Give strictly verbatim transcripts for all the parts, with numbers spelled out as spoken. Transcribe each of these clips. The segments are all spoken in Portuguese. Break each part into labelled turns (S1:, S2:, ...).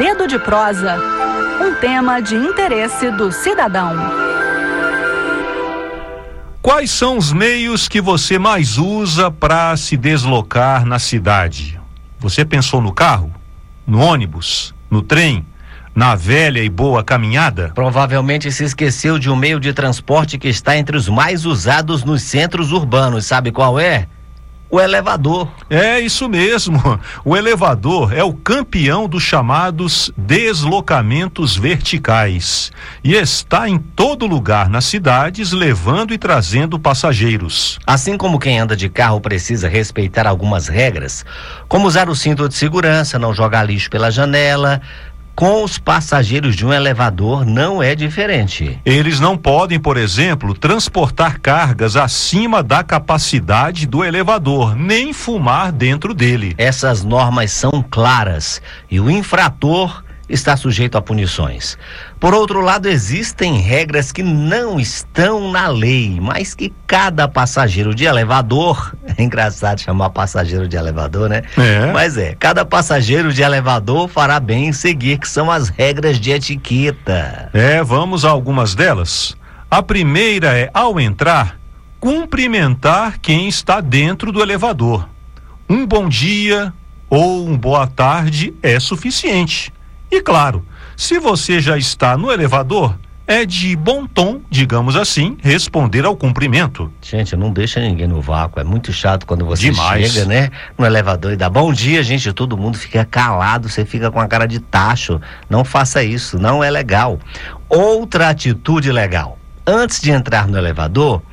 S1: Dedo de Prosa, um tema de interesse do cidadão.
S2: Quais são os meios que você mais usa para se deslocar na cidade? Você pensou no carro? No ônibus? No trem? Na velha e boa caminhada?
S3: Provavelmente se esqueceu de um meio de transporte que está entre os mais usados nos centros urbanos. Sabe qual é? O elevador.
S2: É isso mesmo. O elevador é o campeão dos chamados deslocamentos verticais e está em todo lugar nas cidades, levando e trazendo passageiros.
S3: Assim como quem anda de carro precisa respeitar algumas regras, como usar o cinto de segurança, não jogar lixo pela janela, com os passageiros de um elevador não é diferente.
S2: Eles não podem, por exemplo, transportar cargas acima da capacidade do elevador, nem fumar dentro dele.
S3: Essas normas são claras e o infrator está sujeito a punições. Por outro lado, existem regras que não estão na lei, mas que cada passageiro de elevador, é engraçado chamar passageiro de elevador, né?
S2: É.
S3: Mas é, cada passageiro de elevador fará bem em seguir, que são as regras de etiqueta.
S2: É, vamos a algumas delas. A primeira é, ao entrar, cumprimentar quem está dentro do elevador. Um bom dia ou um boa tarde é suficiente. E claro, se você já está no elevador, é de bom tom, digamos assim, responder ao cumprimento.
S3: Gente, não deixa ninguém no vácuo, é muito chato quando você
S2: Demais.
S3: chega, né, no elevador e dá bom dia, gente, todo mundo fica calado, você fica com a cara de tacho. Não faça isso, não é legal. Outra atitude legal: antes de entrar no elevador,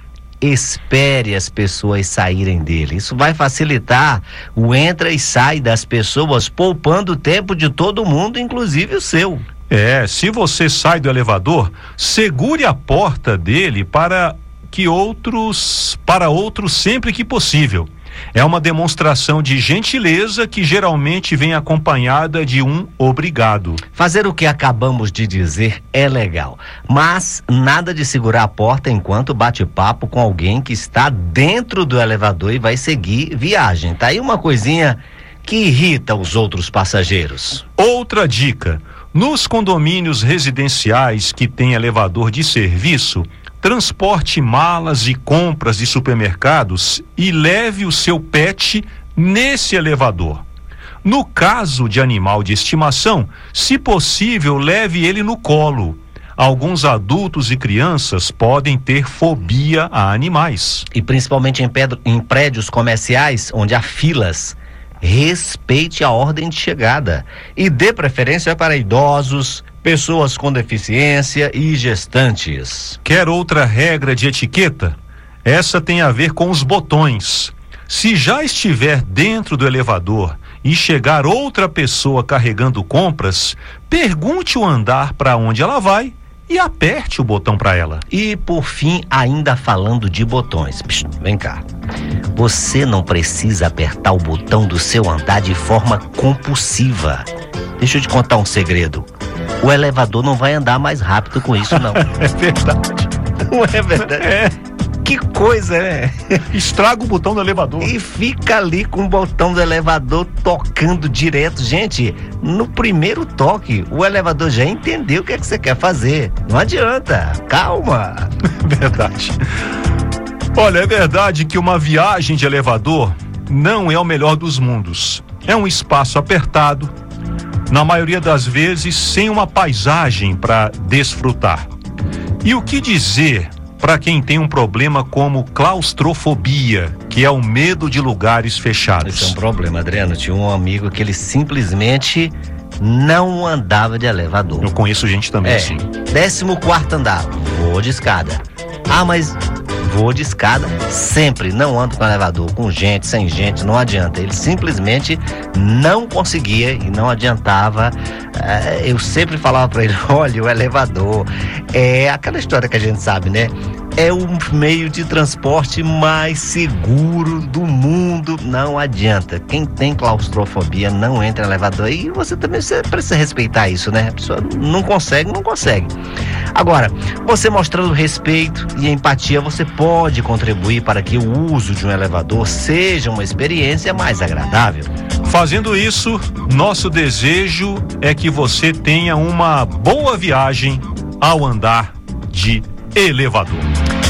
S3: espere as pessoas saírem dele. Isso vai facilitar o entra e sai das pessoas, poupando o tempo de todo mundo, inclusive o seu.
S2: É, se você sai do elevador, segure a porta dele para que outros, para outros sempre que possível. É uma demonstração de gentileza que geralmente vem acompanhada de um obrigado.
S3: Fazer o que acabamos de dizer é legal, mas nada de segurar a porta enquanto bate papo com alguém que está dentro do elevador e vai seguir viagem. Tá aí uma coisinha que irrita os outros passageiros.
S2: Outra dica: nos condomínios residenciais que tem elevador de serviço, transporte malas e compras de supermercados e leve o seu pet nesse elevador. No caso de animal de estimação, se possível, leve ele no colo. Alguns adultos e crianças podem ter fobia a animais.
S3: E principalmente em, pedro, em prédios comerciais, onde há filas, respeite a ordem de chegada e dê preferência para idosos, pessoas com deficiência e gestantes.
S2: Quer outra regra de etiqueta? Essa tem a ver com os botões. Se já estiver dentro do elevador e chegar outra pessoa carregando compras, pergunte o andar para onde ela vai e aperte o botão para ela.
S3: E por fim, ainda falando de botões, psh, vem cá. Você não precisa apertar o botão do seu andar de forma compulsiva. Deixa eu te contar um segredo. O elevador não vai andar mais rápido com isso, não.
S2: É verdade.
S3: Não é verdade?
S2: É.
S3: Que coisa, né?
S2: Estraga o botão do elevador.
S3: E fica ali com o botão do elevador tocando direto. Gente, no primeiro toque, o elevador já entendeu o que é que você quer fazer. Não adianta. Calma.
S2: Verdade. Olha, é verdade que uma viagem de elevador não é o melhor dos mundos. É um espaço apertado, na maioria das vezes sem uma paisagem para desfrutar. E o que dizer para quem tem um problema como claustrofobia, que é o medo de lugares fechados?
S3: Esse é um problema, Adriano. Tinha um amigo que ele simplesmente não andava de elevador.
S2: Eu conheço gente também
S3: é,
S2: assim.
S3: décimo quarto andar, vou de escada. Ah, mas vou de escada sempre, não ando com elevador, com gente, sem gente, não adianta. Ele simplesmente não conseguia e não adiantava. Eu sempre falava para ele: olha, o elevador é aquela história que a gente sabe, né? é o meio de transporte mais seguro do mundo. Não adianta. Quem tem claustrofobia não entra em elevador. E você também você precisa respeitar isso, né? A pessoa não consegue, não consegue. Agora, você mostrando respeito e empatia, você pode contribuir para que o uso de um elevador seja uma experiência mais agradável.
S2: Fazendo isso, nosso desejo é que você tenha uma boa viagem ao andar de elevador.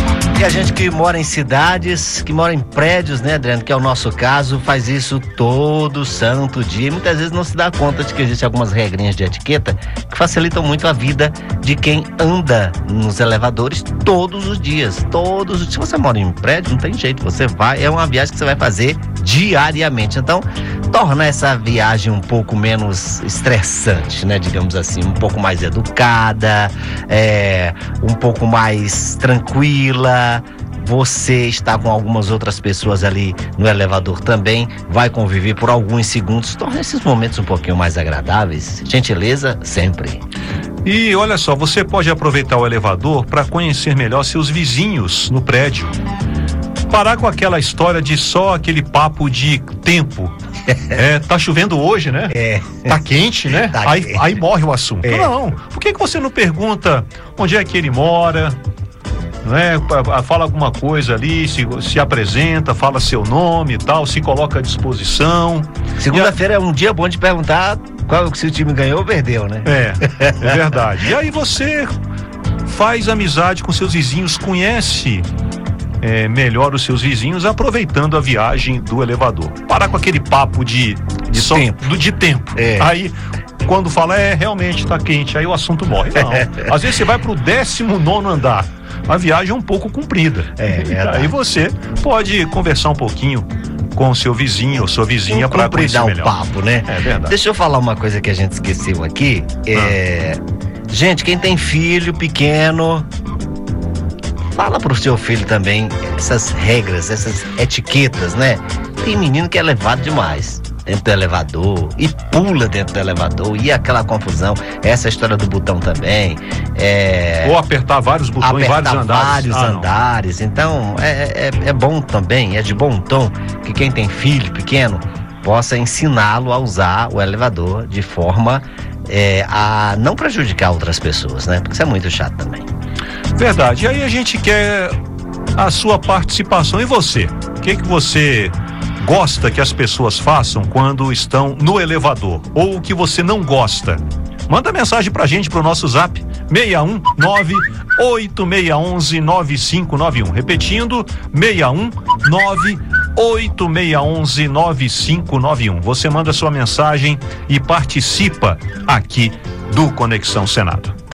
S3: E a gente que mora em cidades, que mora em prédios, né, Adriano, que é o nosso caso, faz isso todo santo dia. Muitas vezes não se dá conta de que existem algumas regrinhas de etiqueta que facilitam muito a vida de quem anda nos elevadores todos os dias. Todos os dias. Se você mora em prédio, não tem jeito, você vai, é uma viagem que você vai fazer diariamente. Então, torna essa viagem um pouco menos estressante, né, digamos assim, um pouco mais educada, é, um pouco mais tranquila. Você está com algumas outras pessoas ali no elevador também, vai conviver por alguns segundos, torna esses momentos um pouquinho mais agradáveis. Gentileza sempre.
S2: E olha só, você pode aproveitar o elevador para conhecer melhor seus vizinhos no prédio. Parar com aquela história de só aquele papo de tempo. É, tá chovendo hoje, né?
S3: É.
S2: Tá quente, né?
S3: Tá
S2: aí,
S3: quente.
S2: aí morre o assunto.
S3: É.
S2: Não, por que que você não pergunta onde é que ele mora? Não é? Fala alguma coisa ali, se, se apresenta, fala seu nome e tal, se coloca à disposição.
S3: Segunda-feira é um dia bom de perguntar qual, se o time ganhou ou perdeu, né?
S2: É, é verdade. E aí você faz amizade com seus vizinhos, conhece é, melhor os seus vizinhos, aproveitando a viagem do elevador. Parar com aquele papo de, de, só,
S3: tempo.
S2: Do, de tempo.
S3: É.
S2: Aí, quando fala, é, realmente tá quente, aí o assunto morre. Não. Às vezes você vai pro décimo nono andar. A viagem é um pouco comprida.
S3: É, verdade.
S2: Aí você pode conversar um pouquinho com o seu vizinho ou sua vizinha para conhecer
S3: dar
S2: melhor.
S3: o papo, né?
S2: É verdade.
S3: Deixa eu falar uma coisa que a gente esqueceu aqui. É... Gente, quem tem filho pequeno, fala pro seu filho também essas regras, essas etiquetas, né? Tem menino que é levado demais dentro do elevador e pula dentro do elevador e aquela confusão. Essa história do botão também. É...
S2: Ou apertar vários botões em vários andares.
S3: vários
S2: ah,
S3: andares. Então, é, é, é bom também, é de bom tom que quem tem filho pequeno possa ensiná-lo a usar o elevador de forma é, a não prejudicar outras pessoas, né? Porque isso é muito chato também.
S2: Verdade. E aí a gente quer a sua participação. E você? O que que você gosta que as pessoas façam quando estão no elevador? Ou o que você não gosta? Manda mensagem pra gente pro nosso zap seis um nove oito seis um um nove cinco nove um. Repetindo, seis um nove oito seis um um nove cinco nove um. Você manda sua mensagem e participa aqui do Conexão Senado.